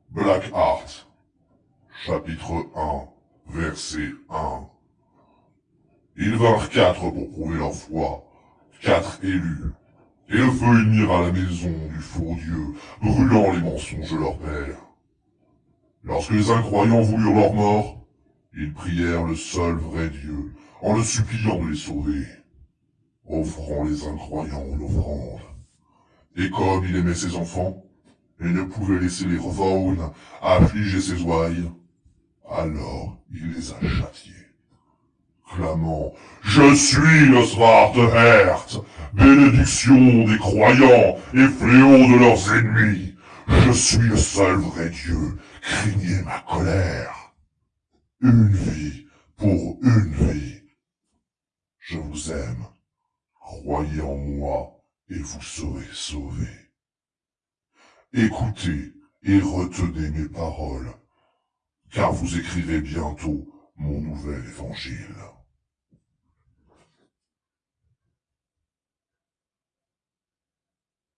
Black Heart, chapitre 1, verset 1. Ils vinrent 4 pour prouver leur foi, 4 élus, et le feu émira la maison du faux Dieu, brûlant les mensonges de leur père. Lorsque les incroyants voulurent leur mort, ils prièrent le seul vrai Dieu, en le suppliant de les sauver, offrant les incroyants une offrande. Et comme il aimait ses enfants, et ne pouvait laisser les Revaun affliger ses ouailles, alors il les a châtiés, clamant « Je suis le Svartehert, bénédiction des croyants et fléau de leurs ennemis. Je suis le seul vrai Dieu, craignez ma colère. Une vie pour une vie. Je vous aime, croyez en moi et vous serez sauvés. Écoutez et retenez mes paroles, car vous écrivez bientôt mon nouvel évangile.